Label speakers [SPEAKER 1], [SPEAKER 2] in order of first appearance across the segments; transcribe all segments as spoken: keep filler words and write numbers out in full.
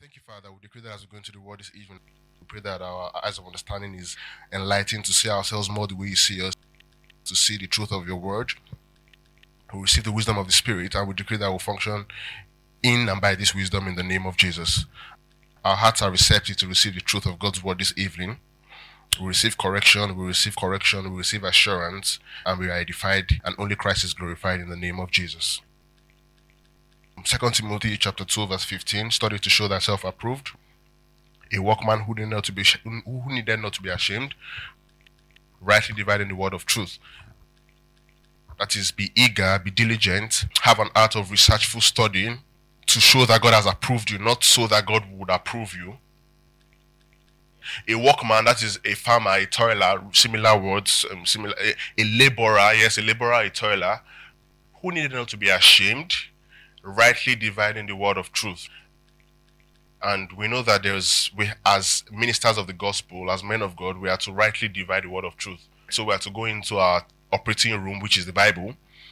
[SPEAKER 1] Thank you, Father. We decree that as we go into the word this evening, we pray that our eyes of understanding is enlightened to see ourselves more the way you see us, to see the truth of your word. We receive the wisdom of the Spirit, and we decree that we'll function in and by this wisdom in the name of Jesus. Our hearts are receptive to receive the truth of God's word this evening. We receive correction, we receive correction, we receive assurance, and we are edified, and only Christ is glorified in the name of Jesus. Second Timothy chapter two, verse fifteen, study to show thyself approved, a workman who needed not to be who needed not to be ashamed, rightly dividing the word of truth. That is, be eager, be diligent, have an art of researchful studying to show that God has approved you, not so that God would approve you. A workman, that is a farmer, a toiler, similar words, um, similar, a, a laborer, yes, a laborer, a toiler, who needed not to be ashamed, rightly dividing the word of truth. And we know that there's, we as ministers of the gospel, as men of God, we are to rightly divide the word of truth. So we are to go into our operating room, which is the Bible,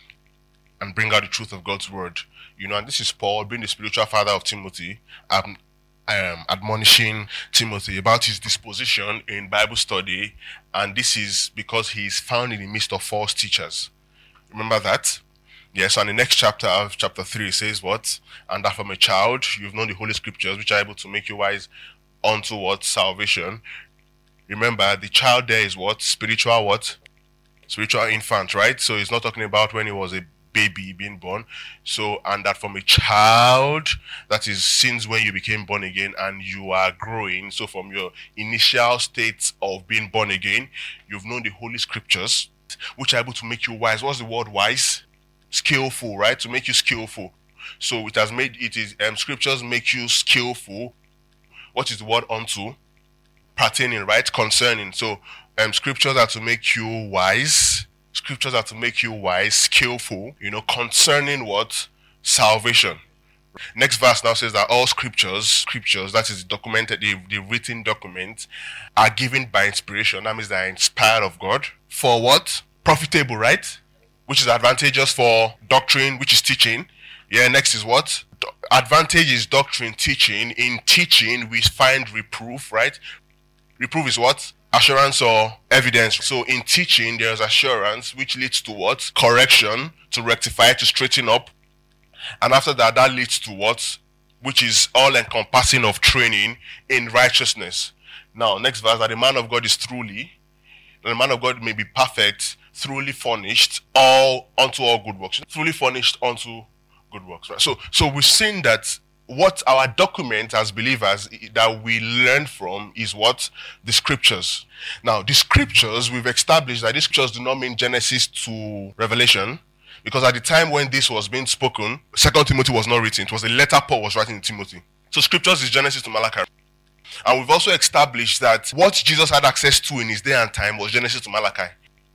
[SPEAKER 1] and bring out the truth of God's word. You know, and this is Paul, being the spiritual father of Timothy, um, um, admonishing Timothy about his disposition in Bible study. And this is because he is found in the midst of false teachers. Remember that? Yes, and the next chapter of chapter three says what? And that from a child you've known the Holy Scriptures, which are able to make you wise unto what? Salvation. Remember, the child there is what? Spiritual what? Spiritual infant, right? So he's not talking about when he was a baby being born. So, and that from a child, that is since when you became born again and you are growing. So from your initial state of being born again, you've known the Holy Scriptures, which are able to make you wise. What's the word wise? Skillful, right? To make you skillful. So it has made it is um, scriptures make you skillful. What is the word unto? Pertaining, right? Concerning. So um, scriptures are to make you wise. Scriptures are to make you wise, skillful. You know, concerning what? Salvation. Next verse now says that all scriptures, scriptures that is documented, the, the written document, are given by inspiration. That means they are inspired of God for what? Profitable, right? Which is advantageous for doctrine, which is teaching. Yeah, next is what? Do- advantage is doctrine, teaching. In teaching, we find reproof, right? Reproof is what? Assurance or evidence. So in teaching, there is assurance, which leads to what? Correction, to rectify, to straighten up. And after that, that leads to what? Which is all-encompassing of training in righteousness. Now, next verse, that the man of God is truly, that the man of God may be perfect, truly furnished, all unto all good works. Truly furnished unto good works. Right? So, so we've seen that what our document as believers that we learn from is what? The scriptures. Now, the scriptures, we've established that these scriptures do not mean Genesis to Revelation, because at the time when this was being spoken, Second Timothy was not written. It was a letter Paul was writing to Timothy. So scriptures is Genesis to Malachi. And we've also established that what Jesus had access to in his day and time was Genesis to Malachi.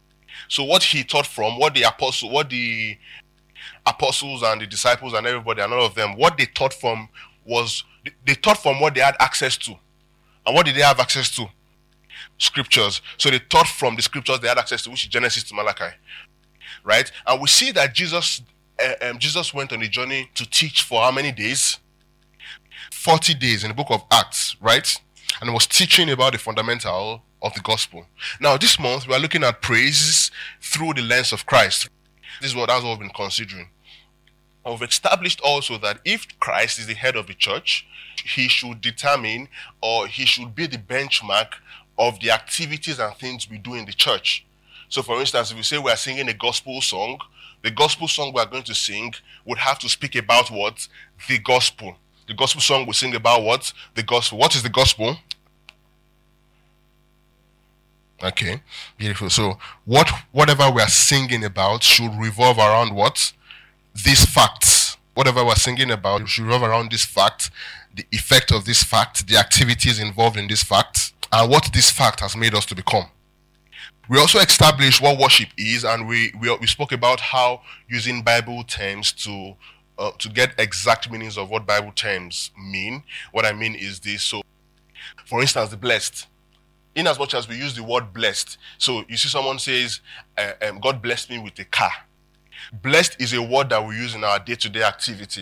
[SPEAKER 1] So what he taught from, what the apostle, what the apostles and the disciples and everybody and all of them, what they taught from was, they taught from what they had access to. And what did they have access to? Scriptures. So they taught from the scriptures they had access to, which is Genesis to Malachi. Right? And we see that Jesus, uh, um, Jesus went on a journey to teach for how many days? forty days in the book of Acts, right? And he was teaching about the fundamental of the gospel. Now, this month, we are looking at praise through the lens of Christ. This is what that's what we've been considering. And we've established also that if Christ is the head of the church, he should determine or he should be the benchmark of the activities and things we do in the church. So, for instance, if we say we are singing a gospel song, the gospel song we are going to sing would have to speak about what? The gospel. The gospel song will sing about what? The gospel. What is the gospel? Okay, beautiful. So what whatever we are singing about should revolve around what? These facts. Whatever we're singing about should revolve around this fact, the effect of this fact, the activities involved in this fact, and what this fact has made us to become. We also established what worship is, and we we, we spoke about how using Bible terms to uh, to get exact meanings of what Bible terms mean. What I mean is this. So, for instance, the blessed. In as much as we use the word blessed, so you see someone says, uh, um, God blessed me with a car. Blessed is a word that we use in our day-to-day activity.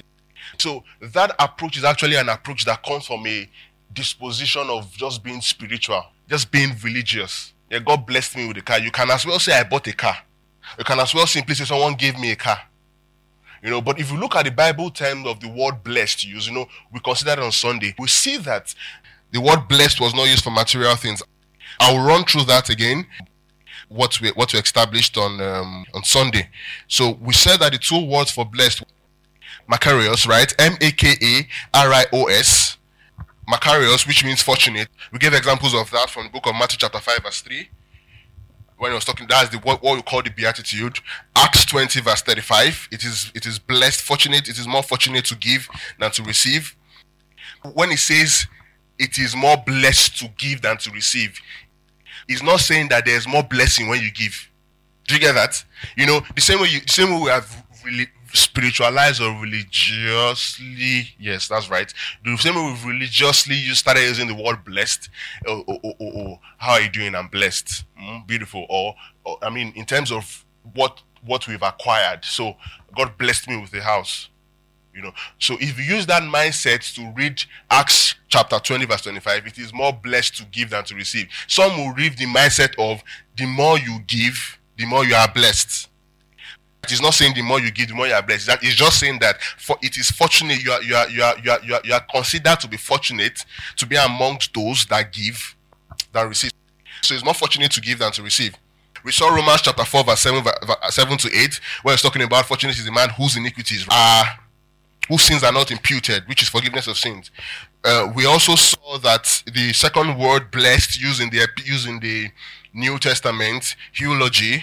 [SPEAKER 1] So that approach is actually an approach that comes from a disposition of just being spiritual, just being religious. Yeah, God blessed me with a car. You can as well say I bought a car. You can as well simply say someone gave me a car. You know, but if you look at the Bible term of the word blessed used, you know, we considered on Sunday, we see that the word blessed was not used for material things. I'll run through that again, what we what we established on um, on Sunday. So we said that the two words for blessed, Makarios, right? M A K A R I O S. Makarios, which means fortunate. We gave examples of that from the book of Matthew chapter five verse three. When he was talking, that's the what, what we call the beatitude. Acts twenty verse thirty-five. It is it is blessed, fortunate. It is more fortunate to give than to receive. When he says it is more blessed to give than to receive, he's not saying that there's more blessing when you give. Do you get that? You know, the same way you, the same way we have really spiritualized or religiously, yes, that's right. The same way we've religiously you started using the word blessed. Oh, oh, oh, oh, oh. How are you doing? I'm blessed. Mm, beautiful. Or, or I mean, in terms of what what we've acquired. So God blessed me with a house. You know. So if you use that mindset to read Acts chapter twenty verse twenty-five, it is more blessed to give than to receive. Some will read the mindset of the more you give, the more you are blessed. It is not saying the more you give, the more you are blessed. It's just saying that for it is fortunate you are you are you are you are you are, you are considered to be fortunate to be amongst those that give than receive. So it's more fortunate to give than to receive. We saw Romans chapter four verse seven, seven to eight, where it's talking about fortunate is the man whose iniquities are whose sins are not imputed, which is forgiveness of sins. Uh, we also saw that the second word blessed used in the used in the New Testament, eulogy,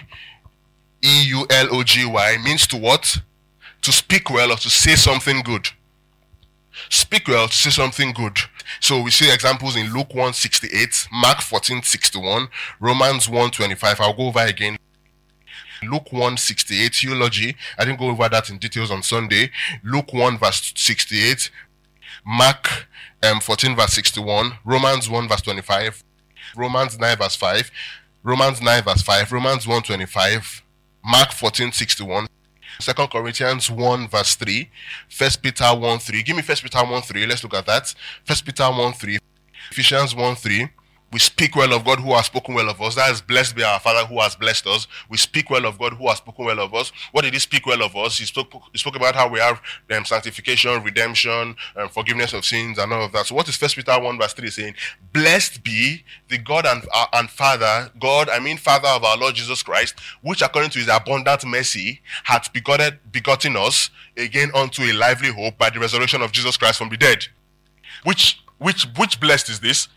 [SPEAKER 1] E U L O G Y, means to what? To speak well or to say something good. Speak well, to say something good. So we see examples in Luke one sixty-eight, Mark fourteen sixty-one, Romans one twenty-five. I'll go over again. Luke one sixty-eight, eulogy. I didn't go over that in details on Sunday. Luke one verse sixty-eight, Mark um, fourteen verse sixty-one, Romans one verse twenty-five, Romans nine verse five, Romans nine verse five, Romans one twenty-five, Mark fourteen sixty-one, Second Corinthians one verse three, First Peter one three. Give me First Peter one three. Let's look at that. First Peter one three, Ephesians one three. We speak well of God who has spoken well of us. That is blessed be our Father who has blessed us. We speak well of God who has spoken well of us. What did he speak well of us? He spoke, he spoke about how we have um, sanctification, redemption, um, forgiveness of sins, and all of that. So what is First Peter one verse three saying? Blessed be the God and, uh, and Father, God, I mean Father of our Lord Jesus Christ, which according to his abundant mercy hath begotten, begotten us again unto a lively hope by the resurrection of Jesus Christ from the dead. Which, which, which blessed is this?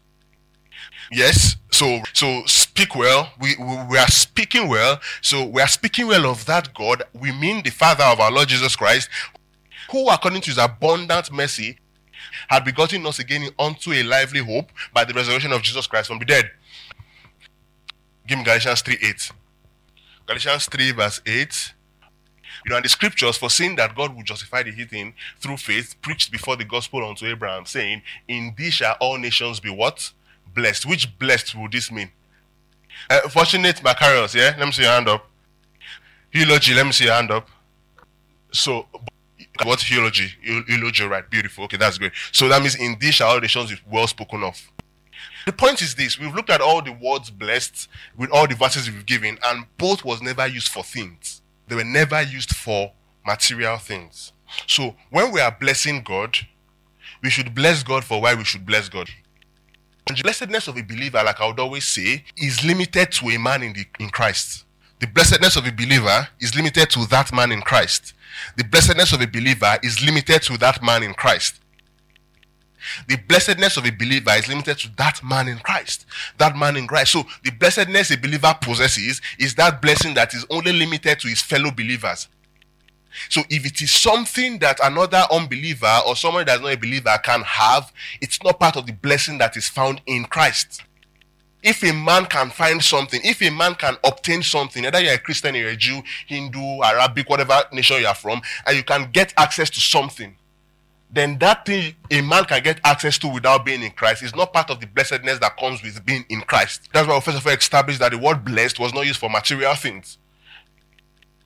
[SPEAKER 1] Yes, so so speak well. We, we we are speaking well. So we are speaking well of that God. We mean the Father of our Lord Jesus Christ, who according to his abundant mercy had begotten us again unto a lively hope by the resurrection of Jesus Christ from the dead. Give me Galatians three eight. Galatians three verse eight. You know, and the scriptures foreseeing that God would justify the heathen through faith preached before the gospel unto Abraham, saying, in thee shall all nations be what? Blessed. Which blessed would this mean? Uh, fortunate Macarius, yeah? Let me see your hand up. Eulogy, let me see your hand up. So, what eulogy? Eulogy, right? Beautiful. Okay, that's great. So that means in these shall all nations be well spoken of. The point is this: we've looked at all the words blessed with all the verses we've given, and both was never used for things. They were never used for material things. So when we are blessing God, we should bless God for why we should bless God. And the blessedness of a believer, like I would always say, is limited to a man in, the, in Christ. The blessedness of a believer is limited to that man in Christ. The blessedness of a believer is limited to that man in Christ. The blessedness of a believer is limited to that man in Christ. That man in Christ. So the blessedness a believer possesses is that blessing that is only limited to his fellow believers. So if it is something that another unbeliever or someone that is not a believer can have, it's not part of the blessing that is found in Christ. If a man can find something, if a man can obtain something, whether you're a Christian, you're a Jew, Hindu, Arabic, whatever nation you're from, and you can get access to something, then that thing a man can get access to without being in Christ is not part of the blessedness that comes with being in Christ. That's why we first of all established that the word blessed was not used for material things.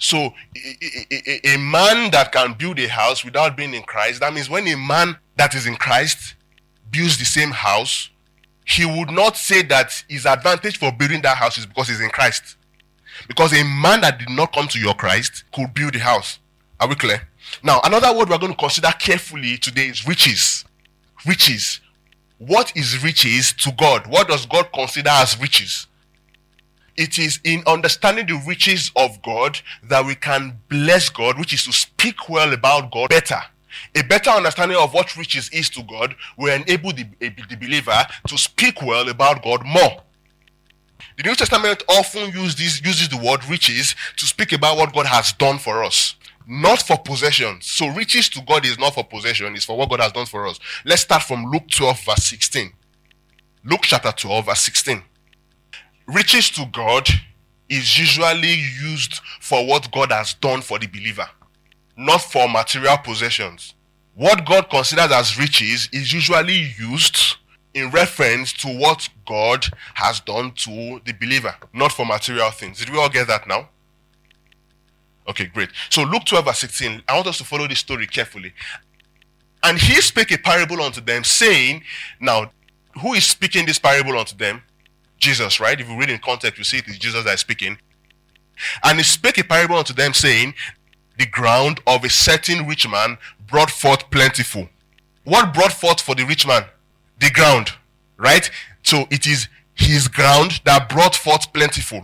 [SPEAKER 1] So a, a, a man that can build a house without being in Christ, that means when a man that is in Christ builds the same house, he would not say that his advantage for building that house is because he's in Christ. Because a man that did not come to your Christ could build a house. Are we clear? Now, another word we're going to consider carefully today is riches. Riches. What is riches to God? What does God consider as riches? It is in understanding the riches of God that we can bless God, which is to speak well about God better. A better understanding of what riches is to God will enable the, the believer to speak well about God more. The New Testament often use this, uses the word riches to speak about what God has done for us, not for possessions. So riches to God is not for possession, it's for what God has done for us. Let's start from Luke twelve verse sixteen. Luke chapter twelve verse sixteen. Riches to God is usually used for what God has done for the believer, not for material possessions. What God considers as riches is usually used in reference to what God has done to the believer, not for material things. Did we all get that now? Okay, great. So Luke twelve verse sixteen, I want us to follow this story carefully. And he spake a parable unto them, saying, now, who is speaking this parable unto them? Jesus, right? If you read in context, you see it is Jesus that is speaking. And he spake a parable unto them, saying, the ground of a certain rich man brought forth plentiful. What brought forth for the rich man? The ground, right? So it is his ground that brought forth plentiful.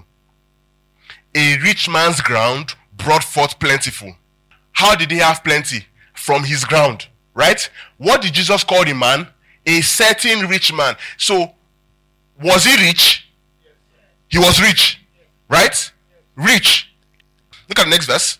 [SPEAKER 1] A rich man's ground brought forth plentiful. How did he have plenty? From his ground, right? What did Jesus call the man? A certain rich man. So, was he rich? He was rich, right? Rich. Look at the next verse.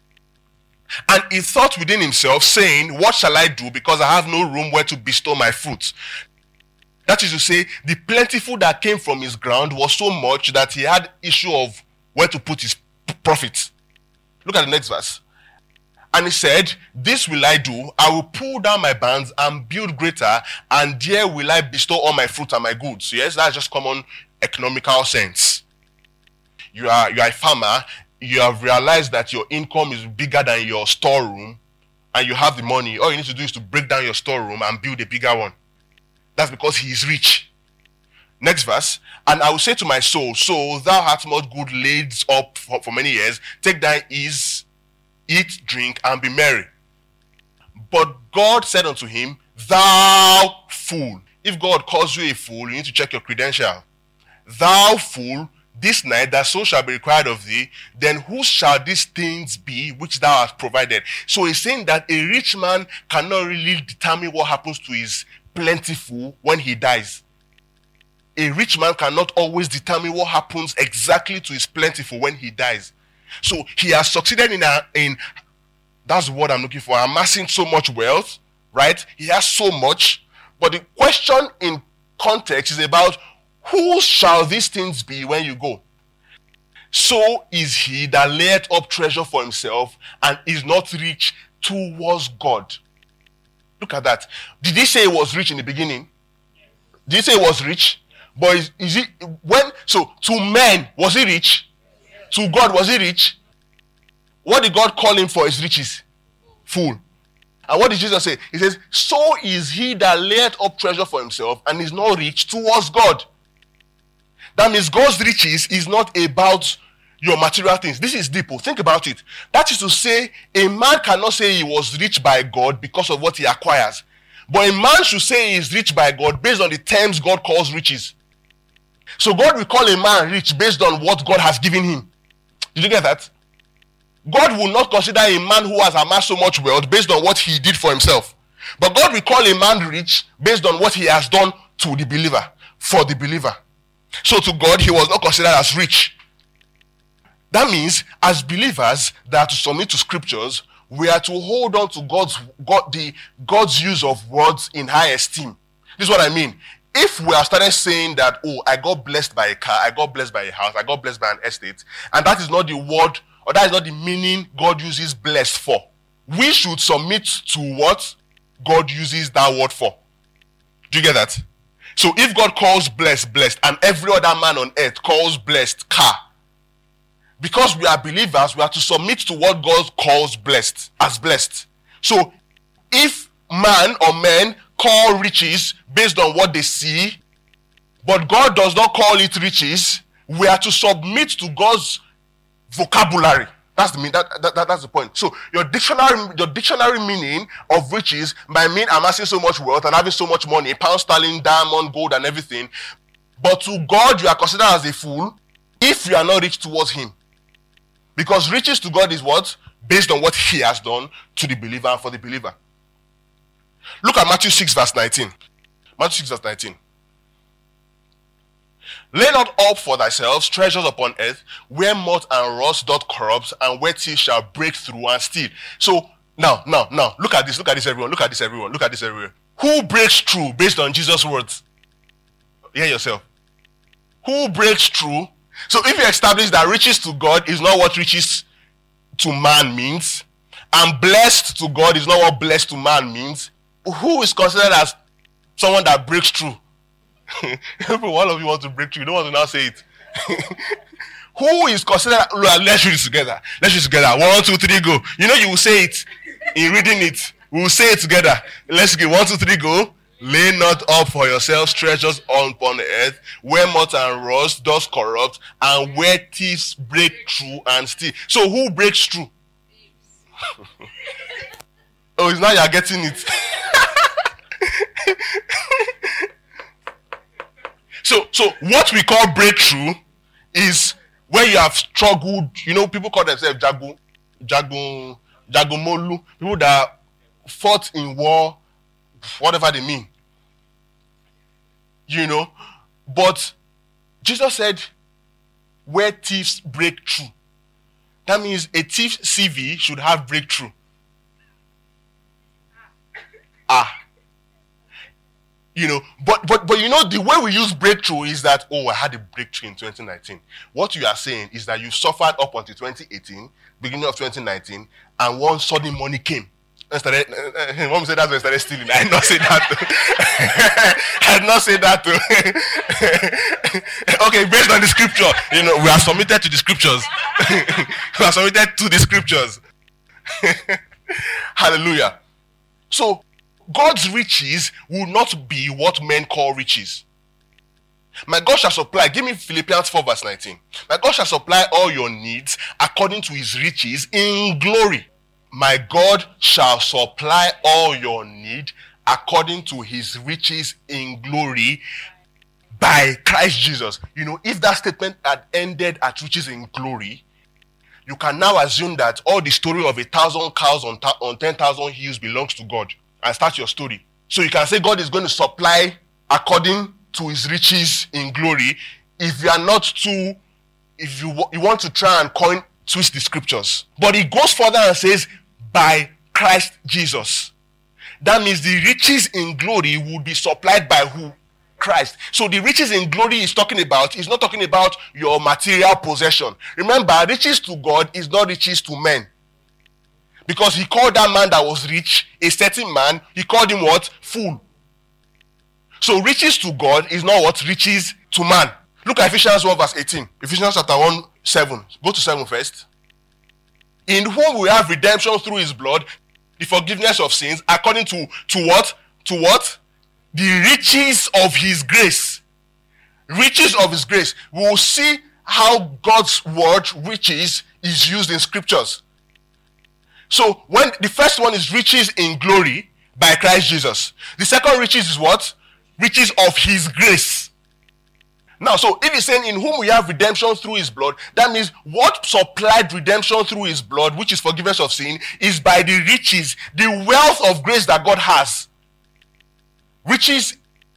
[SPEAKER 1] And he thought within himself, saying, what shall I do, because I have no room where to bestow my fruits? That is to say, the plentiful that came from his ground was so much that he had issue of where to put his profits. Look at the next verse. And he said, this will I do, I will pull down my barns and build greater, and there will I bestow all my fruit and my goods. Yes, that's just common economical sense. You are, you are a farmer, you have realized that your income is bigger than your storeroom, and you have the money. All you need to do is to break down your storeroom and build a bigger one. That's because he is rich. Next verse. And I will say to my soul, soul, thou hast much good laid up for, for many years. Take thine ease, eat, drink, and be merry. But God said unto him, thou fool. If God calls you a fool, you need to check your credential. Thou fool, this night thy soul shall be required of thee. Then whose shall these things be which thou hast provided? So he's saying that a rich man cannot really determine what happens to his plentiful when he dies. A rich man cannot always determine what happens exactly to his plentiful when he dies. So he has succeeded in, a, in that's what I'm looking for, amassing so much wealth, right? He has so much. But the question in context is about who shall these things be when you go? So is he that layeth up treasure for himself and is not rich towards God. Look at that. Did he say he was rich in the beginning? Did he say he was rich? But is, is he when so to men was he rich? To God was he rich? What did God call him for his riches? Fool. And what did Jesus say? He says, so is he that layeth up treasure for himself and is not rich towards God. That means God's riches is not about your material things. This is deep. Think about it. That is to say, a man cannot say he was rich by God because of what he acquires. But a man should say he is rich by God based on the terms God calls riches. So God will call a man rich based on what God has given him. Did you get that? God will not consider a man who has amassed so much wealth based on what he did for himself. But God will call a man rich based on what he has done to the believer, for the believer. So to God, he was not considered as rich. That means, as believers that are to submit to scriptures, we are to hold on to God's, God, the, God's use of words in high esteem. This is what I mean. If we are started saying that, oh, I got blessed by a car, I got blessed by a house, I got blessed by an estate, and that is not the word, or that is not the meaning God uses blessed for, we should submit to what God uses that word for. Do you get that? So if God calls blessed, blessed, and every other man on earth calls blessed car, because we are believers, we are to submit to what God calls blessed, as blessed. So, if man or men call riches based on what they see, but God does not call it riches, we are to submit to God's vocabulary. That's the mean. That, that, that that's the point. So your dictionary, your dictionary meaning of riches might mean amassing so much wealth and having so much money, pound sterling, diamond, gold, and everything. But to God, you are considered as a fool if you are not rich towards Him, because riches to God is what? Based on what He has done to the believer and for the believer. Look at Matthew six verse nineteen. Matthew six verse nineteen. Lay not up for thyself treasures upon earth, where moth and rust doth corrupt, and where thieves shall break through and steal. So now, now, now, look at this, look at this, everyone, look at this, everyone, look at this, everyone. Who breaks through based on Jesus' words? Hear yourself. Who breaks through? So if you establish that riches to God is not what riches to man means, and blessed to God is not what blessed to man means, who is considered as someone that breaks through? All of you want to break through. You don't want to now say it. Who is considered? Let's read it together. Let's read it together. One, two, three, go. You know you will say it in reading it. We will say it together. Let's go. One, two, three, go. Lay not up for yourselves treasures upon the earth, where moth and rust does corrupt, and where thieves break through and steal. So who breaks through? Oh, it's now you are getting it. So, so what we call breakthrough is when you have struggled. You know, people call themselves jagu, jagu, jagumolu. People that fought in war, whatever they mean. You know, but Jesus said, where thieves break through. That means a thief's C V should have breakthrough. Ah. You know, but but but you know, the way we use breakthrough is that, oh, I had a breakthrough in twenty nineteen. What you are saying is that you suffered up until twenty eighteen, beginning of twenty nineteen, and one sudden money came. I started, uh, mom said that's when I started stealing. I did not say that. I did not say that. Okay, based on the scripture, you know, we are submitted to the scriptures. We are submitted to the scriptures. Hallelujah. So, God's riches will not be what men call riches. My God shall supply, give me Philippians four verse nineteen. My God shall supply all your needs according to his riches in glory. My God shall supply all your need according to his riches in glory by Christ Jesus. You know, if that statement had ended at riches in glory, you can now assume that all the story of a thousand cows on, ta- on ten thousand hills belongs to God. And start your story. So you can say God is going to supply according to his riches in glory if you are not too, if you, you want to try and coin, twist the scriptures. But he goes further and says, by Christ Jesus. That means the riches in glory will be supplied by who? Christ. So the riches in glory he's talking about is not talking about your material possession. Remember, riches to God is not riches to men. Because he called that man that was rich, a certain man, he called him what? Fool. So riches to God is not what? Riches to man. Look at Ephesians one verse eighteen. Ephesians chapter one, seven. Go to seven first. In whom we have redemption through his blood, the forgiveness of sins, according to, to what? To what? The riches of his grace. Riches of his grace. We will see how God's word, riches, is used in scriptures. So, when the first one is riches in glory by Christ Jesus. The second riches is what? Riches of his grace. Now, so if he's saying in whom we have redemption through his blood, that means what supplied redemption through his blood, which is forgiveness of sin, is by the riches, the wealth of grace that God has. Riches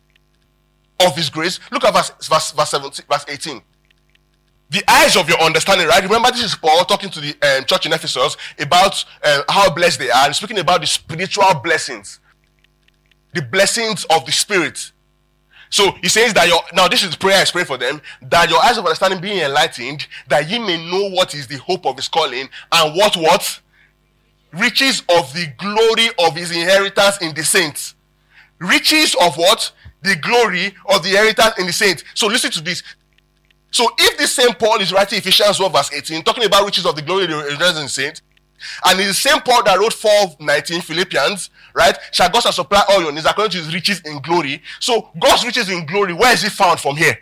[SPEAKER 1] of his grace. Look at verse, verse, verse, seventeen, verse eighteen. The eyes of your understanding, right? Remember, this is Paul talking to the um, church in Ephesus about uh, how blessed they are, and speaking about the spiritual blessings, the blessings of the Spirit. So he says that your, now this is the prayer I pray for them, that your eyes of understanding being enlightened, that ye may know what is the hope of his calling, and what what? Riches of the glory of his inheritance in the saints. Riches of what? The glory of the inheritance in the saints. So listen to this. So if this same Paul is writing Ephesians one verse eighteen, talking about riches of the glory of the inheritance in saints, and it's the same Paul that wrote four nineteen Philippians, right? Shall God shall supply all your needs according to his riches in glory. So God's riches in glory, where is it found from here?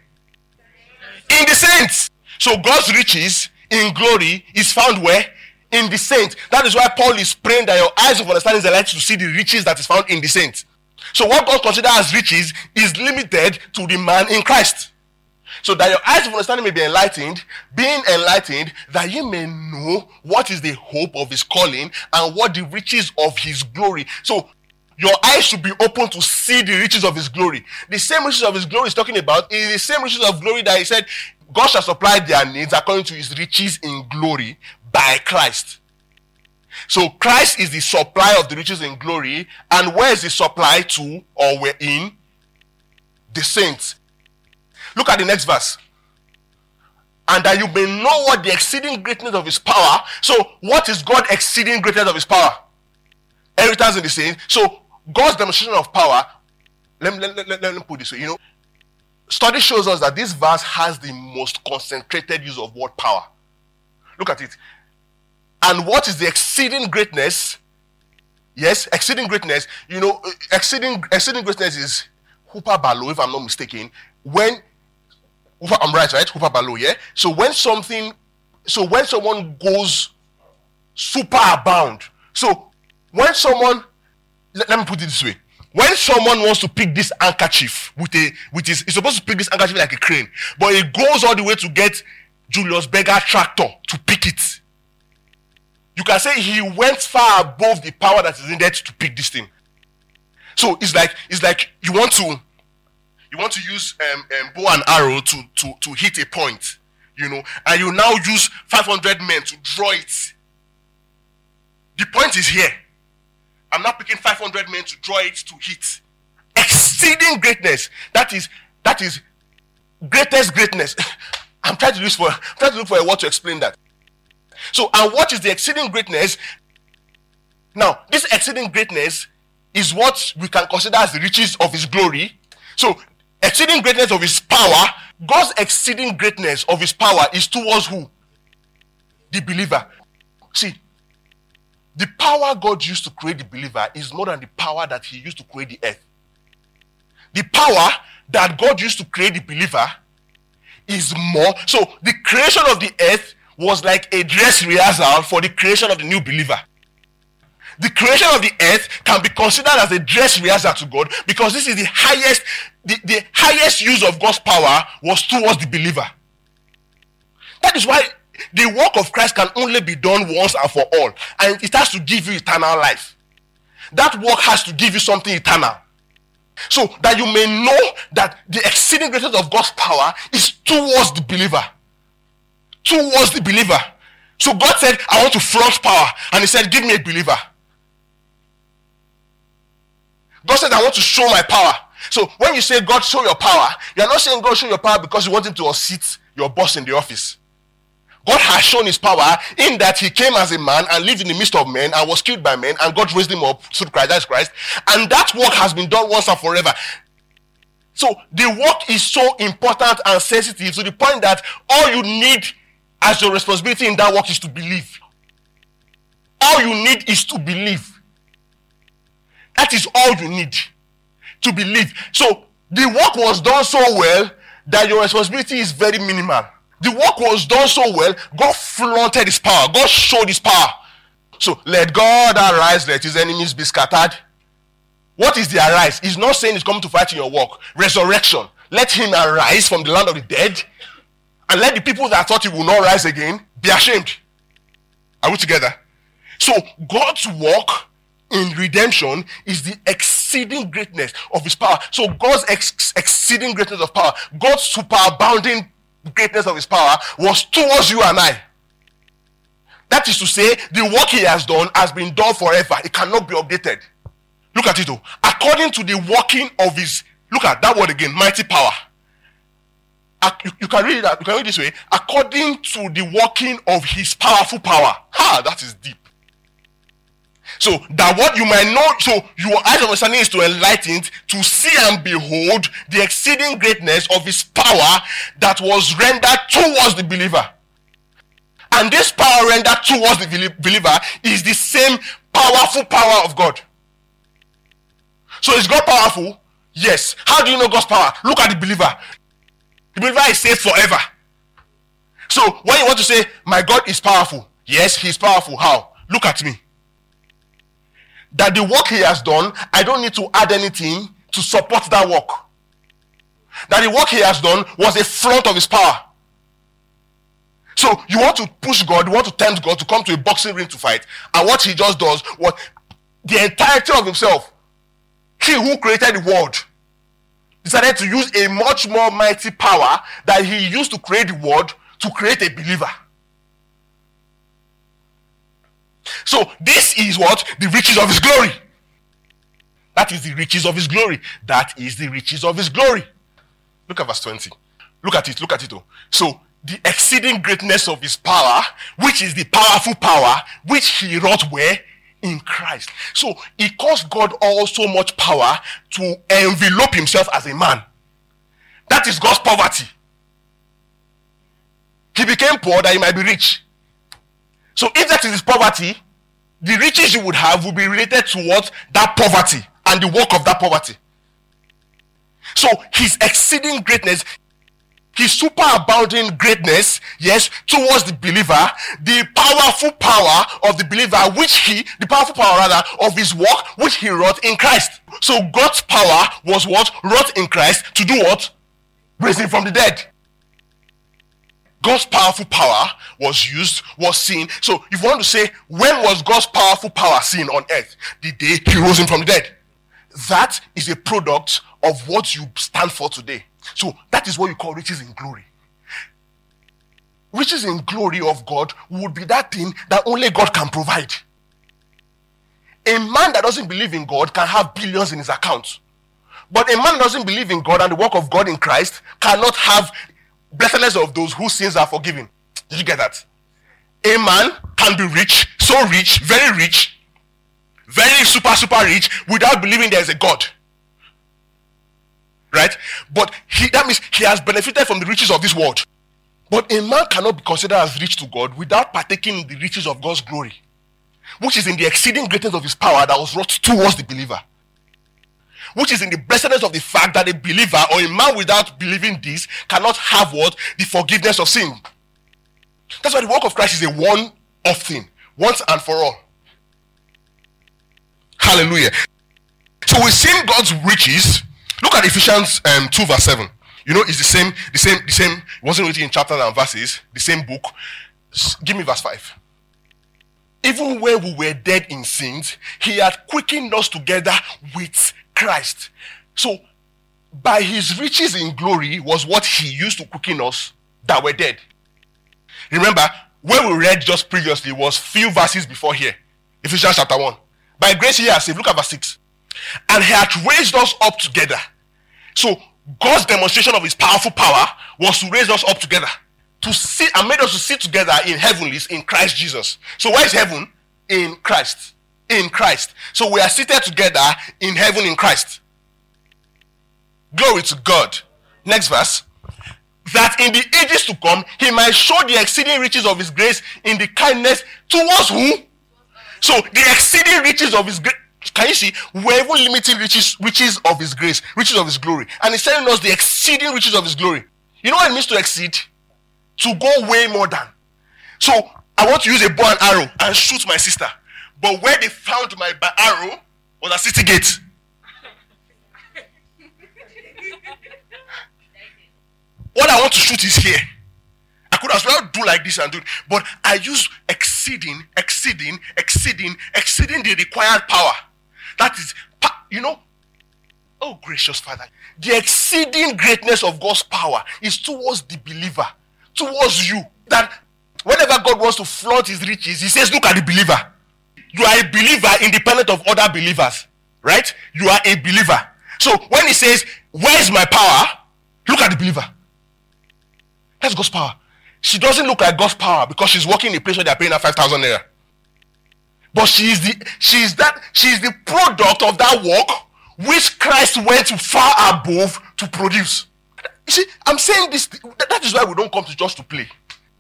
[SPEAKER 1] In the saints. So God's riches in glory is found where? In the saints. That is why Paul is praying that your eyes of understanding is alight to see the riches that is found in the saints. So what God considers as riches is limited to the man in Christ. So that your eyes of understanding may be enlightened, being enlightened, that ye may know what is the hope of his calling and what the riches of his glory. So your eyes should be open to see the riches of his glory. The same riches of his glory is talking about is the same riches of glory that he said God shall supply their needs according to his riches in glory by Christ. So Christ is the supply of the riches in glory. And where is the supply to, or where in? The saints. Look at the next verse. And that you may know what the exceeding greatness of his power. So what is God exceeding greatness of his power? Inheritance in the saints. So God's demonstration of power, let me, let, let, let, let me put it this way. You know, study shows us that this verse has the most concentrated use of word power. Look at it. And what is the exceeding greatness? Yes, exceeding greatness. You know, exceeding exceeding greatness is Hooper Balo, if I'm not mistaken. When I'm right, right? Hooper Balo, yeah. So when something, so when someone goes super abound. So when someone, let, let me put it this way. When someone wants to pick this handkerchief with a with his, he's supposed to pick this handkerchief like a crane, but it goes all the way to get Julius Berger tractor to pick it. You can say he went far above the power that is needed to pick this thing. So it's like it's like you want to you want to use um, um, bow and arrow to, to, to hit a point, you know, and you now use five hundred men to draw it. The point is here. I'm not picking five hundred men to draw it to hit. Exceeding greatness. That is that is greatest greatness. I'm trying to look for I'm trying to look for a word to explain that. So, and what is the exceeding greatness? Now, this exceeding greatness is what we can consider as the riches of his glory. So, exceeding greatness of his power, God's exceeding greatness of his power is towards who? The believer. See, the power God used to create the believer is more than the power that he used to create the earth. The power that God used to create the believer is more. So, the creation of the earth was like a dress rehearsal for the creation of the new believer. The creation of the earth can be considered as a dress rehearsal to God because this is the highest, the, the highest use of God's power was towards the believer. That is why the work of Christ can only be done once and for all, and it has to give you eternal life. That work has to give you something eternal. So that you may know that the exceeding greatness of God's power is towards the believer. Towards the believer. So God said, I want to flaunt power. And he said, give me a believer. God said, I want to show my power. So when you say, God, show your power, you're not saying God show your power because you want him to unseat your boss in the office. God has shown his power in that he came as a man and lived in the midst of men and was killed by men, and God raised him up through Christ, that's Christ. And that work has been done once and forever. So the work is so important and sensitive to the point that all you need as your responsibility in that work is to believe. All you need is to believe. That is all you need. To believe. So the work was done so well that your responsibility is very minimal. The work was done so well, God flaunted his power. God showed his power. So let God arise, let his enemies be scattered. What is the arise? He's not saying he's coming to fight in your work. Resurrection. Let him arise from the land of the dead. And let the people that thought he will not rise again be ashamed. Are we together? So God's work in redemption is the exceeding greatness of his power. So God's ex- exceeding greatness of power, God's superabounding greatness of his power was towards you and I. That is to say, the work he has done has been done forever. It cannot be updated. Look at it though. According to the working of his, look at that word again, mighty power. You, you can read that. You can read it this way. According to the working of his powerful power. Ha, that is deep. So that what you might know, so your eyes of understanding is to enlighten, to see and behold the exceeding greatness of his power that was rendered towards the believer. And this power rendered towards the believer is the same powerful power of God. So is God powerful? Yes. How do you know God's power? Look at the believer. The believer is saved forever. So when you want to say, my God is powerful, yes, he's powerful. How? Look at me. That the work he has done, I don't need to add anything to support that work. That the work he has done was a front of his power. So you want to push God, you want to tempt God to come to a boxing ring to fight, and what he just does was the entirety of himself. He who created the world decided to use a much more mighty power that he used to create the world to create a believer. So this is what? The riches of his glory. That is the riches of his glory. That is the riches of his glory. Look at verse twenty. Look at it, look at it. Oh. So the exceeding greatness of his power, which is the powerful power, which he wrought where? In Christ. So it cost God also much power to envelop himself as a man. That is God's poverty. He became poor that he might be rich. So if that is his poverty, the riches you would have will be related to what? That poverty and the work of that poverty. So his exceeding greatness, his superabounding greatness, yes, towards the believer, the powerful power of the believer, which he, the powerful power rather, of his work, which he wrought in Christ. So God's power was what? Wrought in Christ to do what? Raise him from the dead. God's powerful power was used, was seen. So if you want to say, when was God's powerful power seen on earth? The day he rose him from the dead. That is a product of what you stand for today. So that is what you call riches in glory. Riches in glory of God would be that thing that only God can provide. A man that doesn't believe in God can have billions in his account. But a man that doesn't believe in God and the work of God in Christ cannot have blessedness of those whose sins are forgiven. Did you get that? A man can be rich, so rich, very rich, very super, super rich, without believing there is a God. Right? But he, that means he has benefited from the riches of this world. But a man cannot be considered as rich to God without partaking in the riches of God's glory, which is in the exceeding greatness of his power that was wrought towards the believer. Which is in the blessedness of the fact that a believer or a man without believing this cannot have what? The forgiveness of sin. That's why the work of Christ is a one-off thing. Once and for all. Hallelujah. So we've seen God's riches. Look at Ephesians um, two verse seven. You know, it's the same, the same, the same. It wasn't written in chapters and verses. The same book. Give me verse five. Even when we were dead in sins, he had quickened us together with Christ. So, by his riches in glory was what he used to quicken us that were dead. Remember, where we read just previously was few verses before here. Ephesians chapter one. By grace he has saved. Look at verse six. And he had raised us up together. So, God's demonstration of his powerful power was to raise us up together. To sit and made us to sit together in heavenlies in Christ Jesus. So, where is heaven? In Christ. In Christ. So we are seated together in heaven in Christ. Glory to God. Next verse. That in the ages to come, he might show the exceeding riches of his grace in the kindness towards who? So the exceeding riches of his grace. Can you see? We're even limiting riches, riches of his grace, riches of his glory. And he's telling us the exceeding riches of his glory. You know what it means to exceed? To go way more than. So I want to use a bow and arrow and shoot my sister. But where they found my arrow was a city gate. What I want to shoot is here. I could as well do like this and do it. But I use exceeding, exceeding, exceeding, exceeding the required power. That is, you know, oh gracious Father. The exceeding greatness of God's power is towards the believer. Towards you. That whenever God wants to flaunt his riches, he says, look at the believer. You are a believer independent of other believers. Right? You are a believer. So when he says, where is my power? Look at the believer. That's God's power. She doesn't look like God's power because she's working in a place where they're paying her five thousand naira. But she is the she is that she is the product of that work which Christ went far above to produce. You see, I'm saying this, that is why we don't come to church to play.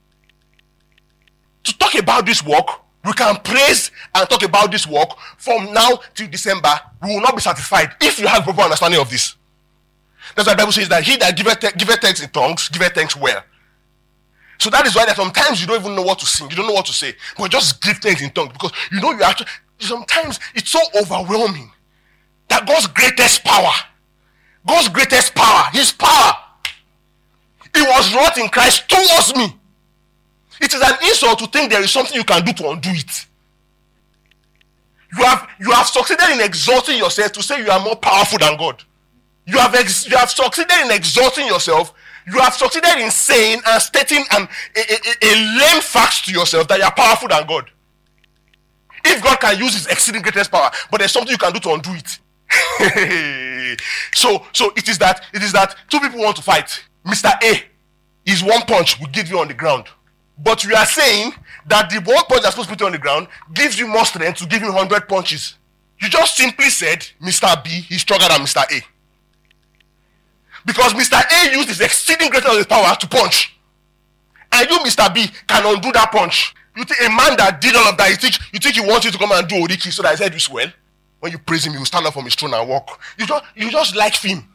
[SPEAKER 1] To talk about this work, we can praise and talk about this work from now till December. We will not be satisfied if you have proper understanding of this. That's why the Bible says that he that giveth, giveth thanks in tongues, giveth thanks well. So that is why that sometimes you don't even know what to sing, you don't know what to say, but just give thanks in tongues because you know you actually, sometimes it's so overwhelming that God's greatest power, God's greatest power, his power, it was wrought in Christ towards me. It is an insult to think there is something you can do to undo it. You have you have succeeded in exalting yourself to say you are more powerful than God. You have ex, you have succeeded in exalting yourself. You have succeeded in saying and stating an, a, a, a lame fact to yourself that you are powerful than God. If God can use his exceeding greatest power, but there's something you can do to undo it. so so it is that it is that two people want to fight. Mister A is one punch will give you on the ground. But we are saying that the one punch that's supposed to put you on the ground gives you more strength to give you one hundred punches. You just simply said Mister B is stronger than Mister A. Because Mister A used his exceeding greatness of his power to punch. And you, Mister B, can undo that punch. You think a man that did all of that, you think, you think he wants you to come and do Oriki so that his head will swell? When you praise him, he will stand up from his throne and walk. You just, you just like him.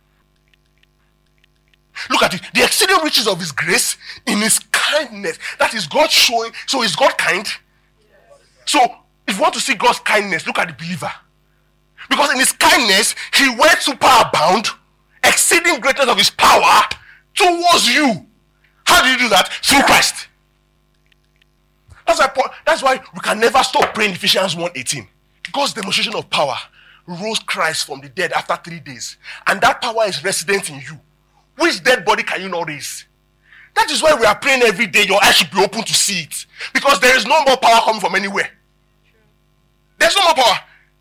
[SPEAKER 1] Look at it. The exceeding riches of his grace in his kindness. That is God showing. So is God kind? So if you want to see God's kindness, look at the believer. Because in his kindness, he went superabound, exceeding greatness of his power towards you. How did he do that? Through Christ. That's why, Paul, that's why we can never stop praying Ephesians one eighteen. God's demonstration of power rose Christ from the dead after three days. And that power is resident in you. Which dead body can you not raise? That is why we are praying every day. Your eyes should be open to see it. Because there is no more power coming from anywhere. There's no more power.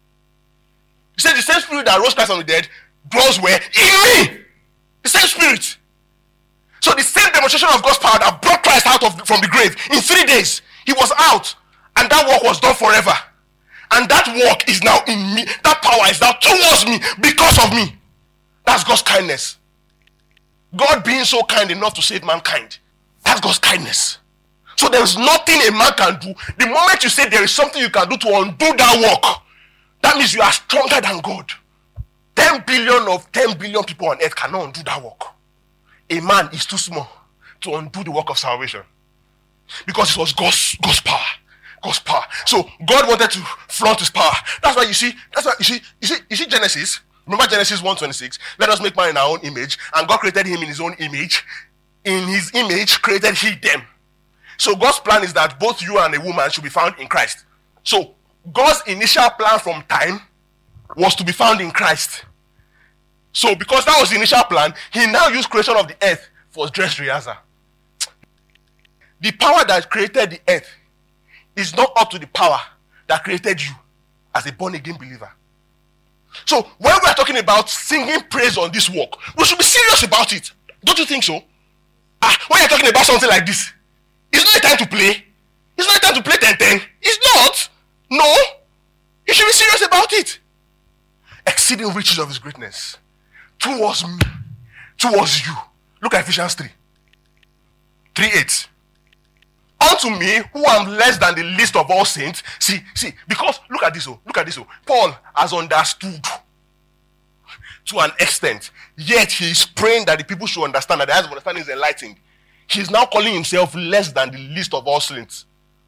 [SPEAKER 1] He said the same spirit that rose Christ from the dead dwells where? In me. The same spirit. So the same demonstration of God's power that brought Christ out of from the grave in three days. He was out. And that work was done forever. And that work is now in me. That power is now towards me because of me. That's God's kindness. God being so kind enough to save mankind. That's God's kindness. So there is nothing a man can do. The moment you say there is something you can do to undo that work, that means you are stronger than God. ten billion of ten billion people on earth cannot undo that work. A man is too small to undo the work of salvation. Because it was God's, God's power. God's power. So God wanted to flaunt his power. That's why you see, that's why you see, you see, you see Genesis. Remember Genesis one twenty-six? Let us make man in our own image. And God created him in his own image. In his image created he them. So God's plan is that both you and a woman should be found in Christ. So God's initial plan from time was to be found in Christ. So because that was the initial plan, he now used creation of the earth for dress rehearsal. The power that created the earth is not up to the power that created you as a born-again believer. So when we are talking about singing praise on this work, we should be serious about it. Don't you think so? Ah, when you're talking about something like this, it's not a time to play. It's not a time to play ten ten. It's not. No. You should be serious about it. Exceeding riches of his greatness towards me, towards you. Look at Ephesians three. three eight. Unto me, who am less than the least of all saints. See, see, because look at this, oh, look at this, oh. Paul has understood to an extent, yet he is praying that the people should understand, that the eyes of understanding is enlightened. He is now calling himself less than the least of all saints.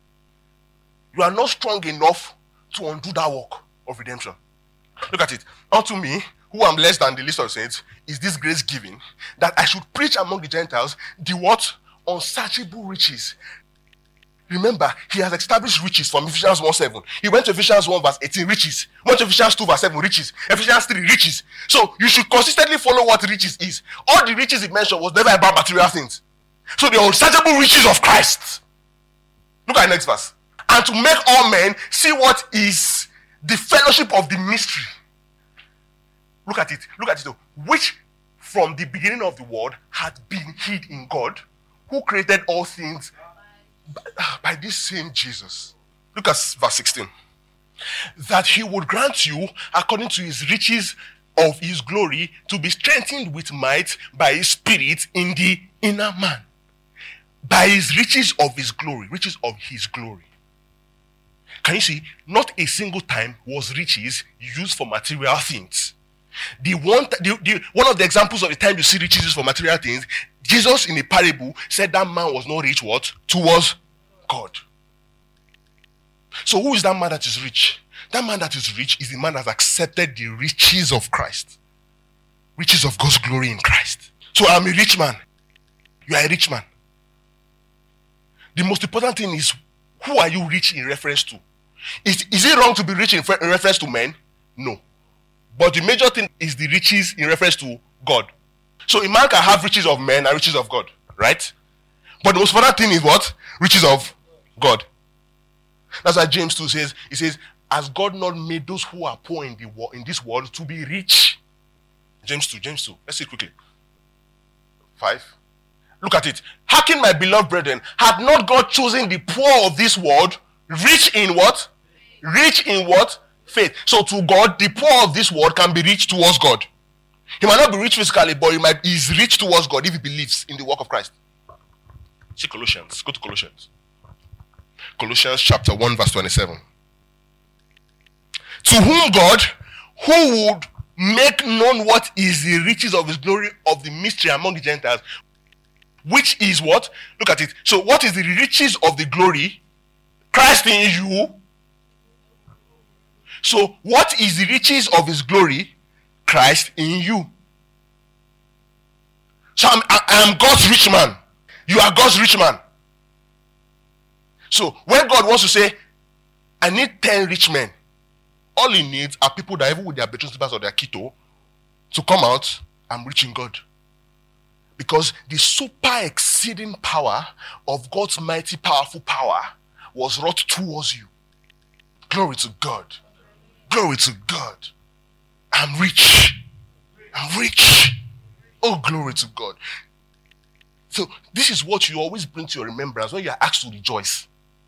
[SPEAKER 1] You are not strong enough to undo that work of redemption. Look at it. Unto me, who am less than the least of saints, is this grace given, that I should preach among the Gentiles the what? Unsearchable riches. Remember, he has established riches from Ephesians one seven. He went to Ephesians one verse eighteen, riches. Went to Ephesians two verse seven, riches. Ephesians three, riches. So you should consistently follow what riches is. All the riches he mentioned was never about material things. So the unsearchable riches of Christ. Look at the next verse. And to make all men see what is the fellowship of the mystery. Look at it. Look at it. Which from the beginning of the world had been hid in God, who created all things by, by this same Jesus. Look at verse sixteen. That he would grant you, according to his riches of his glory, to be strengthened with might by his spirit in the inner man. By his riches of his glory. Riches of his glory. Can you see? Not a single time was riches used for material things. The one, the, the, one of the examples of the time you see riches used for material things, Jesus in a parable said that man was not rich what? Towards God. So who is that man that is rich? That man that is rich is the man that has accepted the riches of Christ. Riches of God's glory in Christ. So I'm a rich man. You are a rich man. The most important thing is, who are you rich in reference to? Is, is it wrong to be rich in, in reference to men? No. But the major thing is the riches in reference to God. So a man can have riches of men and riches of God, right? But the most important thing is what? Riches of God. That's why James two says, he says, has God not made those who are poor in, the world, in this world to be rich? James two, James two. Let's see it quickly. Five. Look at it. Hearken, my beloved brethren, had not God chosen the poor of this world, rich in what? Rich in what? Faith. So to God, the poor of this world can be rich towards God. He might not be rich physically, but he might is rich towards God if he believes in the work of Christ. See Colossians. Go to Colossians. Colossians chapter one, verse twenty-seven. To whom God, who would make known what is the riches of his glory of the mystery among the Gentiles, which is what? Look at it. So what is the riches of the glory? Christ in you. So what is the riches of his glory? Christ in you. So I'm, I, I am God's rich man. You are God's rich man. So when God wants to say, I need ten rich men, all he needs are people that even with their bedroom slippers or their keto to come out, I'm rich in God. Because the super exceeding power of God's mighty powerful power was wrought towards you. Glory to God. Glory to God. I'm rich. I'm rich. Oh, glory to God. So this is what you always bring to your remembrance when you are asked to rejoice.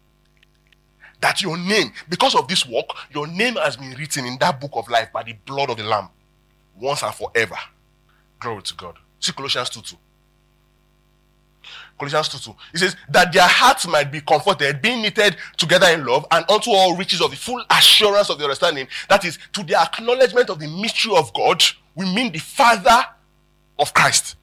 [SPEAKER 1] That your name, because of this work, your name has been written in that book of life by the blood of the Lamb. Once and forever. Glory to God. See Colossians two two. Colossians two two. It says, that their hearts might be comforted, being knitted together in love, and unto all riches of the full assurance of the understanding. That is, to the acknowledgement of the mystery of God, we mean the Father of Christ.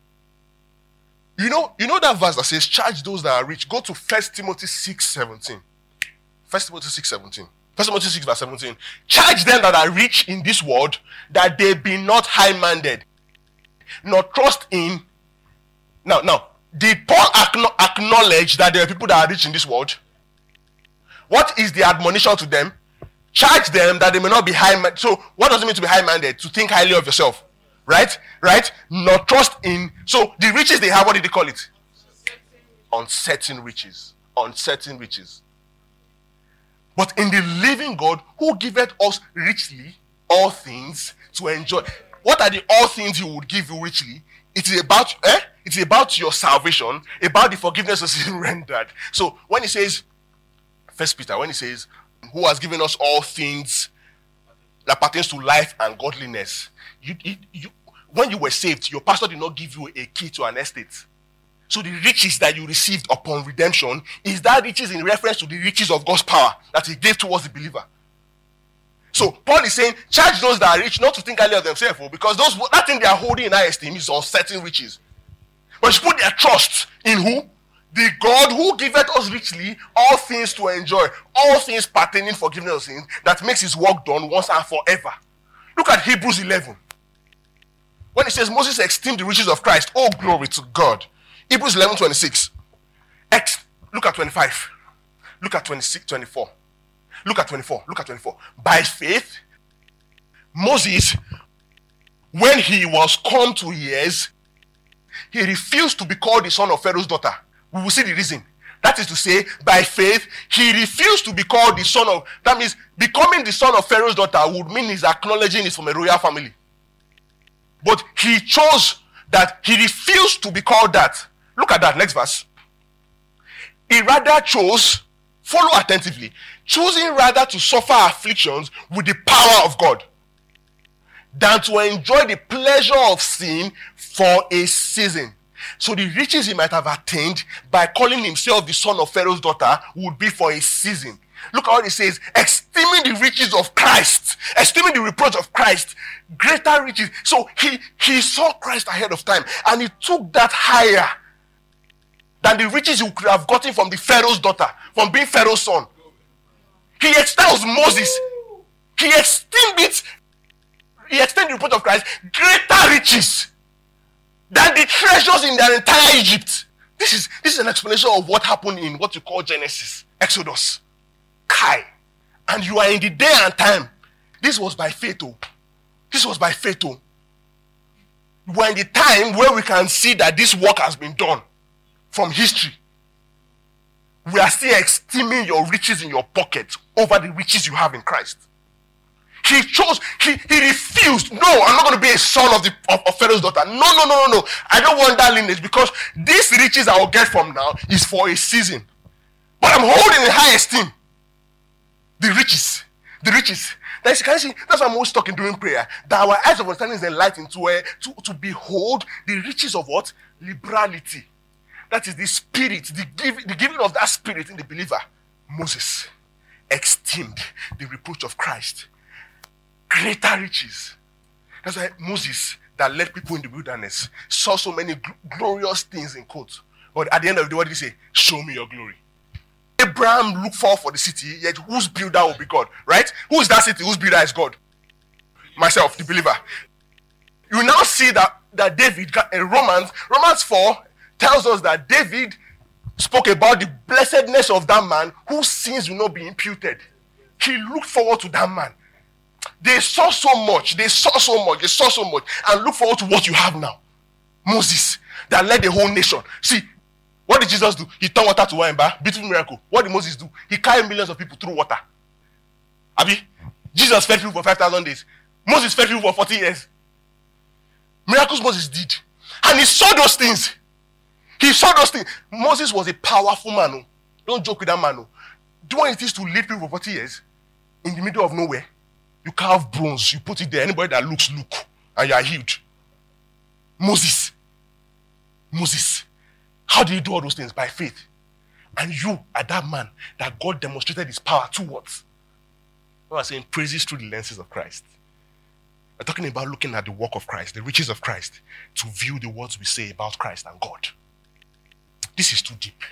[SPEAKER 1] You know, you know that verse that says, charge those that are rich. Go to First Timothy six seventeen. First Timothy six seventeen. First Timothy six verse seventeen. Charge them that are rich in this world, that they be not high-minded, nor trust in. Now, now, did Paul acknowledge that there are people that are rich in this world? What is the admonition to them? Charge them that they may not be high-minded. So, what does it mean to be high-minded? To think highly of yourself. Right? Right? Not trust in. So, the riches they have, what did they call it? Uncertain riches. Uncertain riches. But in the living God, who giveth us richly all things to enjoy. What are the all things he would give you richly? It is about, eh? It's about your salvation, about the forgiveness of sin rendered. So when he says, First Peter, when he says, who has given us all things that pertains to life and godliness, you, you, you, when you were saved, your pastor did not give you a key to an estate. So the riches that you received upon redemption is that riches in reference to the riches of God's power that he gave towards the believer. So Paul is saying, charge those that are rich not to think highly of themselves, because those that thing they are holding in high esteem is uncertain riches. But you put their trust in who? The God who giveth us richly all things to enjoy, all things pertaining forgiveness of sins, that makes his work done once and forever. Look at Hebrews eleven. When it says Moses esteemed the riches of Christ, oh glory to God. Hebrews eleven twenty-six. X, look at twenty-five. Look at twenty-six, twenty-four. Look at twenty-four. Look at twenty-four. By faith, Moses, when he was come to years, he refused to be called the son of Pharaoh's daughter. We will see the reason. That is to say, by faith, he refused to be called the son of... That means becoming the son of Pharaoh's daughter would mean he's acknowledging he's from a royal family. But he chose that he refused to be called that. Look at that, next verse. He rather chose, follow attentively, choosing rather to suffer afflictions with the power of God than to enjoy the pleasure of sin for a season. So the riches he might have attained by calling himself the son of Pharaoh's daughter would be for a season. Look at what it says, esteeming the riches of Christ, esteeming the reproach of Christ, greater riches. So he, he saw Christ ahead of time, and he took that higher than the riches he could have gotten from the Pharaoh's daughter, from being Pharaoh's son. He extols Moses. He esteemed it, he extended the reproach of Christ, greater riches than the treasures in their entire Egypt. This is, this is an explanation of what happened in what you call Genesis, Exodus. Kai. And you are in the day and time. This was by faith. Oh. This was by faith. Oh. We are in the time where we can see that this work has been done from history. We are still esteeming your riches in your pocket over the riches you have in Christ. He chose, he, he refused. No, I'm not going to be a son of the of, of Pharaoh's daughter. No, no, no, no, no. I don't want that lineage, because these riches I will get from now is for a season. But I'm holding in high esteem the riches. The riches. That's, can you see, that's why I'm always talking during prayer. That our eyes of understanding is enlightened to, uh, to, to behold the riches of what? Liberality. That is the spirit, the, give, the giving of that spirit in the believer. Moses esteemed the reproach of Christ. Greater riches. That's why Moses, that led people in the wilderness, saw so many gl- glorious things in quotes. But at the end of the day, what did he say? Show me your glory. Abraham looked forward for the city, yet whose builder will be God, right? Who is that city? Whose builder is God? Myself, the believer. You now see that, that David, in Romans, Romans four tells us that David spoke about the blessedness of that man whose sins will not be imputed. He looked forward to that man. They saw so much, they saw so much, they saw so much, and look forward to what you have now. Moses, that led the whole nation. See, what did Jesus do? He turned water to wine, but beautiful miracle. What did Moses do? He carried millions of people through water. Abi, Jesus fed people for five thousand days. Moses fed people for forty years. Miracles Moses did. And he saw those things. He saw those things. Moses was a powerful man. Oh. Don't joke with that man. Oh. Do you want it is to lead people for forty years in the middle of nowhere? You carve bronze, you put it there. Anybody that looks, look, and you are healed. Moses. Moses. How did he do all those things? By faith. And you are that man that God demonstrated his power towards. I was saying praises through the lenses of Christ. We're talking about looking at the work of Christ, the riches of Christ, to view the words we say about Christ and God. This is too deep.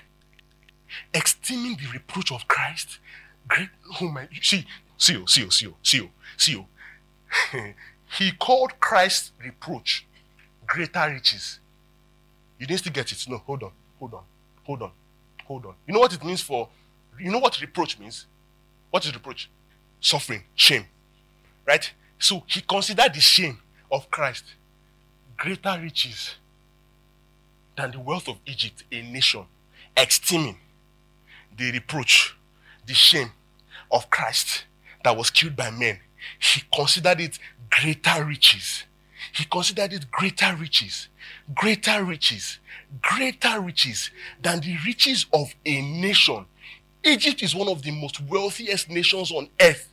[SPEAKER 1] Esteeming the reproach of Christ, great, oh my, see, see, oh, see, oh, see, oh, see, oh, see, oh. He called Christ's reproach greater riches. You didn't still get it. No, hold on, hold on, hold on, hold on. You know what it means for, you know what reproach means? What is reproach? Suffering, shame, right? So he considered the shame of Christ greater riches than the wealth of Egypt, a nation, esteeming the reproach, the shame of Christ that was killed by men. He considered it greater riches. He considered it greater riches, greater riches, greater riches than the riches of a nation. Egypt is one of the most wealthiest nations on earth.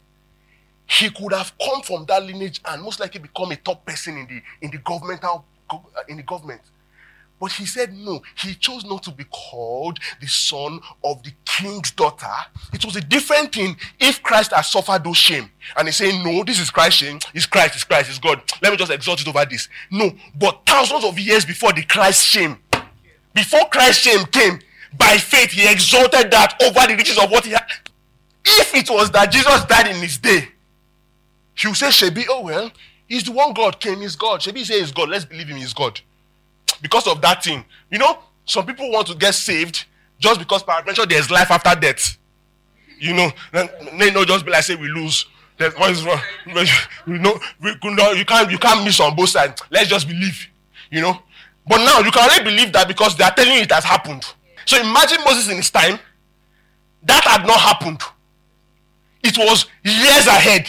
[SPEAKER 1] He could have come from that lineage and most likely become a top person in the in the governmental in the government. But he said no, he chose not to be called the son of the king's daughter. It was a different thing if Christ had suffered those shame. And he's saying, no, this is Christ's shame. It's Christ, it's Christ, it's God. Let me just exalt it over this. No, but thousands of years before the Christ shame, before Christ's shame came, by faith he exalted that over the riches of what he had. If it was that Jesus died in his day, he would say, Shebi, oh well, he's the one God came, he's God. Shebi say he's God, let's believe him, he's God. Because of that thing. You know, some people want to get saved just because peradventure there's life after death. You know, they know just be like say we lose. There's what is wrong. You know, we, you can't you can't miss on both sides. Let's just believe. You know. But now you can only believe that because they are telling you it has happened. So imagine Moses in his time. That had not happened. It was years ahead.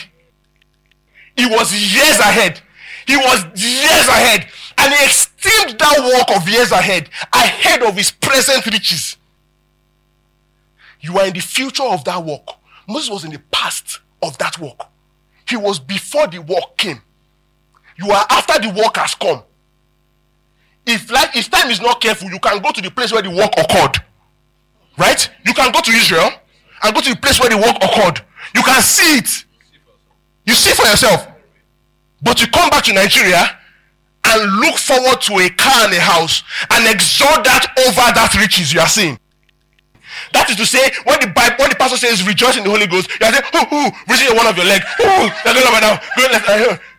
[SPEAKER 1] It was years ahead. He was years ahead. And he esteemed that work of years ahead, ahead of his present riches. You are in the future of that work Moses was in the past of that work. He was before the work came. You are after the work has come. If like if time is not careful, you can go to the place where the work occurred. Right? You can go to Israel and go to the place where the work occurred. You can see it. You see for yourself. But you come back to Nigeria and look forward to a car and a house and exalt that over that riches you are seeing. That is to say, when the Bible, when the pastor says rejoice in the Holy Ghost, you are saying, ooh, ooh, raising one of your leg. Ooh, you're going up and down. Going left and right.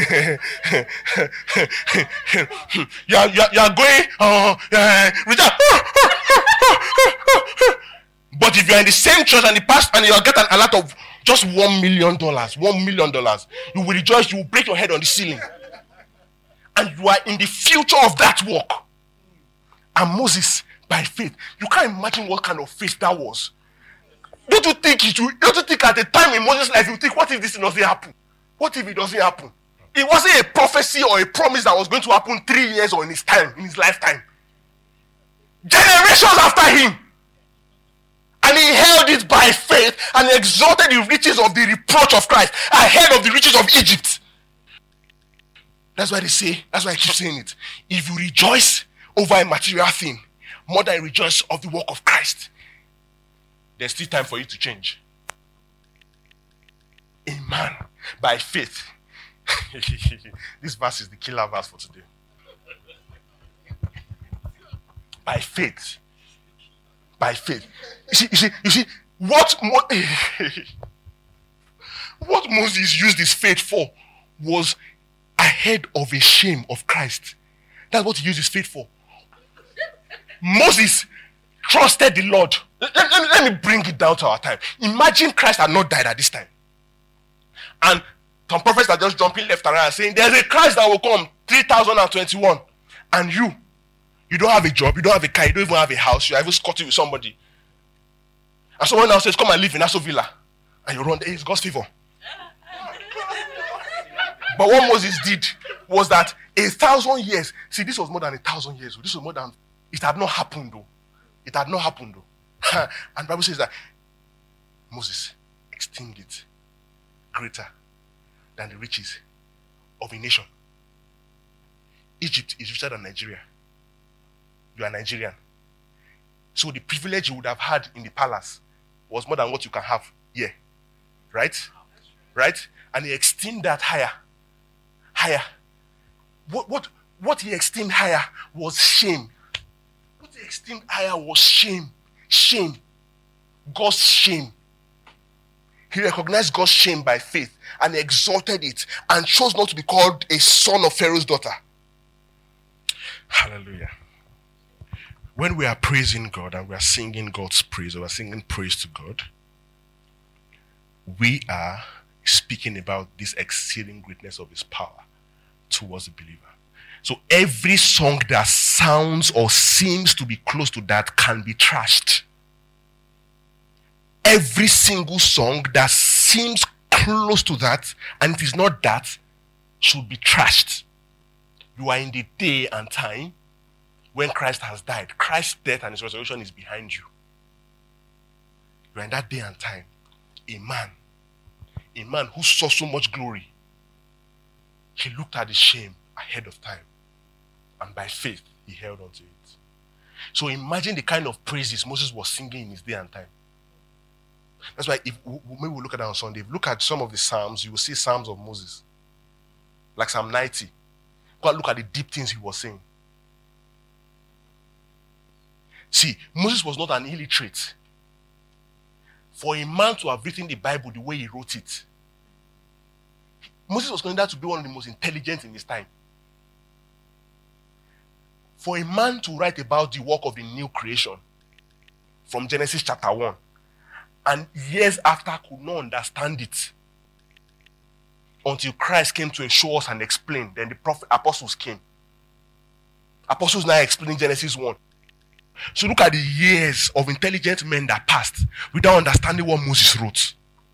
[SPEAKER 1] you, are, you, are, you are going, uh, uh, rejoice. But if you are in the same church and the pastor and you are getting a lot of just one million dollars, one million dollars, you will rejoice, you will break your head on the ceiling. And you are in the future of that work. And Moses, by faith, you can't imagine what kind of faith that was. Don't you think it will, don't you think at the time in Moses' life, you think, what if this doesn't happen? What if it doesn't happen? It wasn't a prophecy or a promise that was going to happen three years or in his time, in his lifetime. Generations after him. And he held it by faith and exalted the riches of the reproach of Christ ahead of the riches of Egypt. That's why they say, that's why I keep saying it. If you rejoice over a material thing more than you rejoice of the work of Christ, there's still time for you to change. A man by faith. This verse is the killer verse for today. By faith. By faith. You see, you see, you see what, Mo- what Moses used his faith for was ahead of a shame of Christ. That's what he used his faith for. Moses trusted the Lord. Let, let, let me bring it down to our time. Imagine Christ had not died at this time. And some prophets are just jumping left and right and saying, there's a Christ that will come, three thousand twenty-one. And you, you don't have a job, you don't have a car, you don't even have a house, you're even squatting with somebody. And someone else says, come and live in Aso Villa. And you run there, it's God's favor. But what Moses did was that a thousand years, see, this was more than a thousand years. This was more than, it had not happened though. It had not happened though. And the Bible says that Moses esteemed it greater than the riches of a nation. Egypt is richer than Nigeria. You are Nigerian. So the privilege you would have had in the palace was more than what you can have here. Right? Right? And he esteemed that higher. Higher. What, what, what he esteemed higher was shame. What he esteemed higher was shame. Shame. God's shame. He recognized God's shame by faith and exalted it and chose not to be called a son of Pharaoh's daughter. Hallelujah. When we are praising God and we are singing God's praise, or we are singing praise to God, we are speaking about this exceeding greatness of his power towards the believer. So every song that sounds or seems to be close to that can be trashed. Every single song that seems close to that, and it is not that, should be trashed. You are in the day and time when Christ has died. Christ's death and his resurrection is behind you. You are in that day and time. A man, a man who saw so much glory, he looked at the shame ahead of time, and by faith he held on to it. So imagine the kind of praises Moses was singing in his day and time. That's why if maybe we'll look at that on Sunday. If you look at some of the Psalms, you will see Psalms of Moses. Like Psalm ninety. Go and look at the deep things he was saying. See, Moses was not an illiterate. For a man to have written the Bible the way he wrote it, Moses was considered to be one of the most intelligent in his time. For a man to write about the work of the new creation from Genesis chapter one, and years after could not understand it until Christ came to show us and explain, then the prophet apostles came. Apostles now explaining Genesis one. So look at the years of intelligent men that passed without understanding what Moses wrote.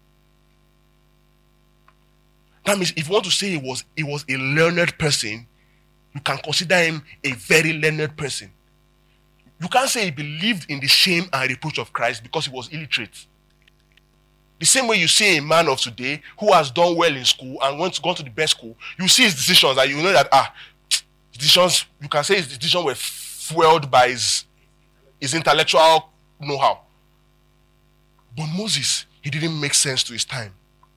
[SPEAKER 1] That means if you want to say he was, he was a learned person, you can consider him a very learned person. You can't say he believed in the shame and reproach of Christ because he was illiterate. The same way you see a man of today who has done well in school and went to go to the best school, you see his decisions and you know that, ah, decisions, you can say his decisions were fueled by his, his intellectual know-how. But Moses, he didn't make sense to his time.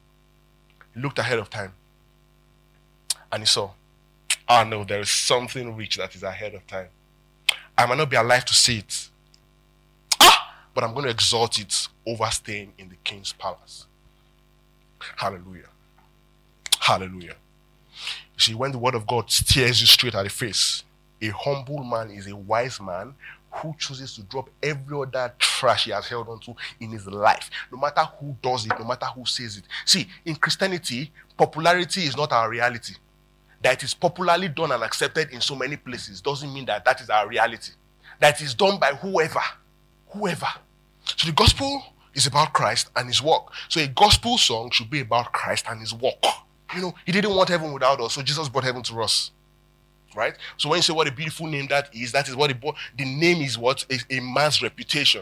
[SPEAKER 1] He looked ahead of time. And he saw, ah no, there is something rich that is ahead of time. I might not be alive to see it. Ah! But I'm going to exalt it over staying in the king's palace. Hallelujah. Hallelujah. You see, when the word of God stares you straight at the face, a humble man is a wise man who chooses to drop every other trash he has held onto in his life, no matter who does it, no matter who says it. See, in Christianity, popularity is not our reality. That it is popularly done and accepted in so many places doesn't mean that that is our reality. That is done by whoever. Whoever. So the gospel is about Christ and his work. So a gospel song should be about Christ and his work. You know, he didn't want heaven without us, so Jesus brought heaven to us. Right? So when you say what a beautiful name that is, that is what it brought. The name is what? A, a man's reputation.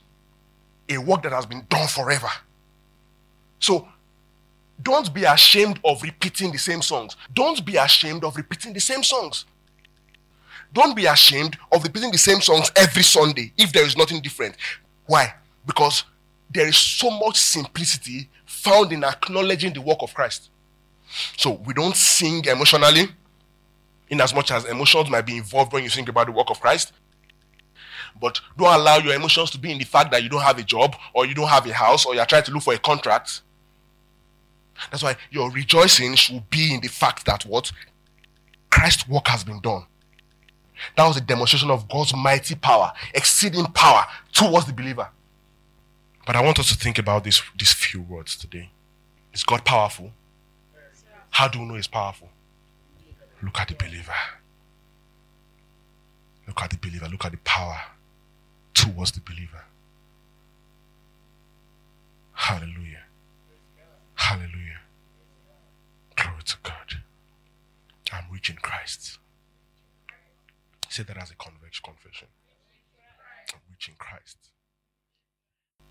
[SPEAKER 1] A work that has been done forever. So don't be ashamed of repeating the same songs. Don't be ashamed of repeating the same songs. Don't be ashamed of repeating the same songs every Sunday if there is nothing different. Why? Because there is so much simplicity found in acknowledging the work of Christ. So we don't sing emotionally, in as much as emotions might be involved when you think about the work of Christ. But don't allow your emotions to be in the fact that you don't have a job, or you don't have a house, or you're trying to look for a contract. That's why your rejoicing should be in the fact that what? Christ's work has been done. That was a demonstration of God's mighty power, exceeding power towards the believer. But I want us to think about this, these few words today. Is God powerful? How do we know he's powerful? Look at the believer. Look at the believer. Look at the power towards the believer. Hallelujah. Hallelujah. Glory to God. I'm rich in Christ. Say that as a convex confession. I'm rich in Christ.